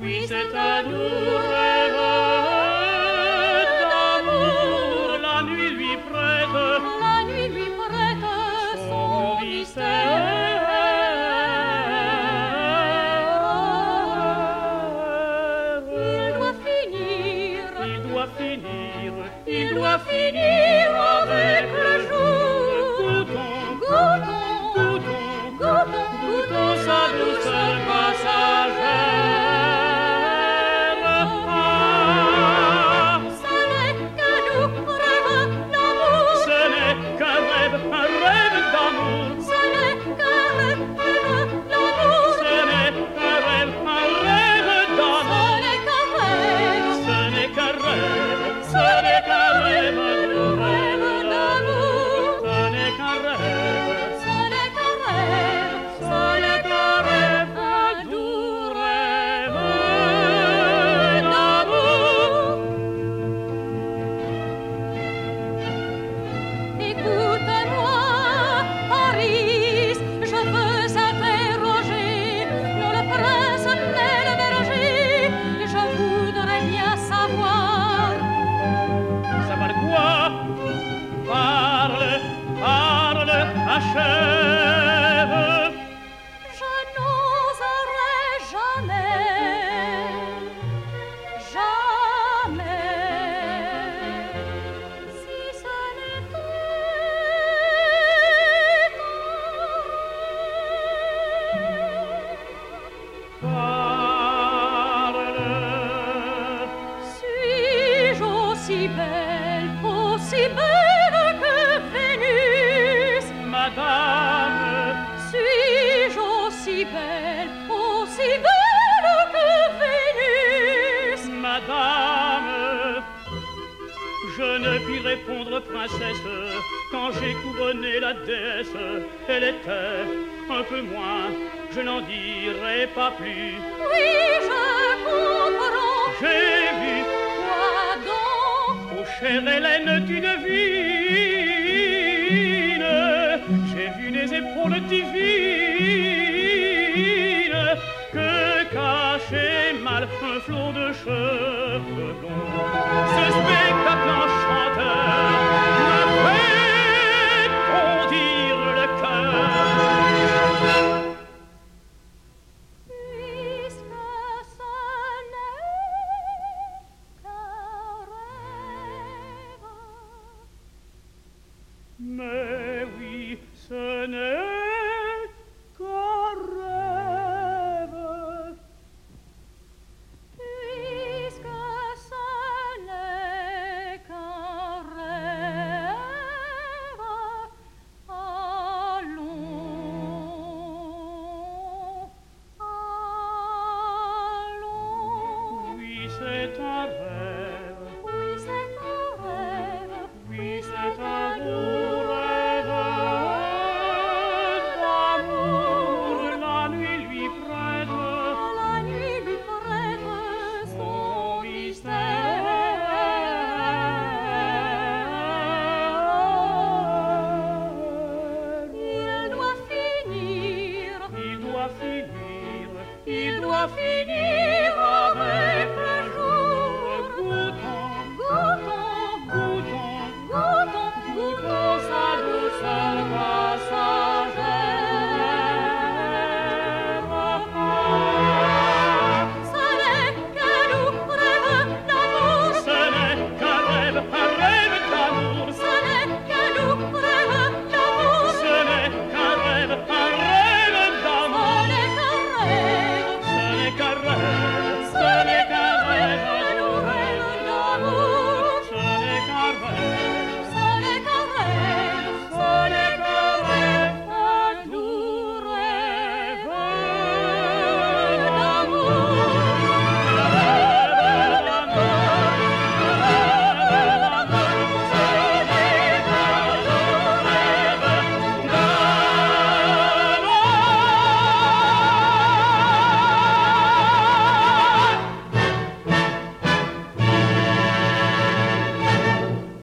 Oui, c'est un doux rêve d'amour. La nuit lui prête son mystère. Il doit finir avec le jour. Goûtons sa douceur passagère. Ah, Ce n'est qu'un doux rêve d'amour. ce n'est qu'un rêve d'amour. Ce n'est qu'un rêve d'amour. Ce n'est qu'un rêve d'amour. Ce n'est qu'un rêve. Ce n'est qu'un rêve, ce n'est qu'un rêve, Rêve d'amour. ce n'est qu'un rêve, Ce n'est qu'un rêve. ce n'est qu'un rêve, un doux rêve d'amour. Écoute-moi, Paris, je veux interroger, non le prince mais le berger, je voudrais bien savoir. Savoir quoi? Parle, achève. Je n'oserais jamais, si ce Parle, suis-je aussi belle que Vénus? madame, Suis-je aussi belle que Vénus? madame. Je ne puis répondre, princesse, quand j'ai couronné la déesse. Elle était un peu moins, je n'en dirai pas plus. Oui, je comprends. J'ai vu, Quoi donc? oh chère Hélène, tu devines, j'ai vu des épaules divines que cachait mal un flot de cheveux blonds. Ce spectacle enchanteur me fait bondir le cœur. Puisque ce n'est qu'un rêve. Mais oui, ce n'est qu'un rêve. Puisque ce n'est qu'un rêve, allons. Oui, c'est un rêve. Oui, c'est un rêve. Oui, c'est un doux rêve d'amour. La nuit lui prête La nuit lui prête son mystère. Il doit finir. Il doit finir, Il doit finir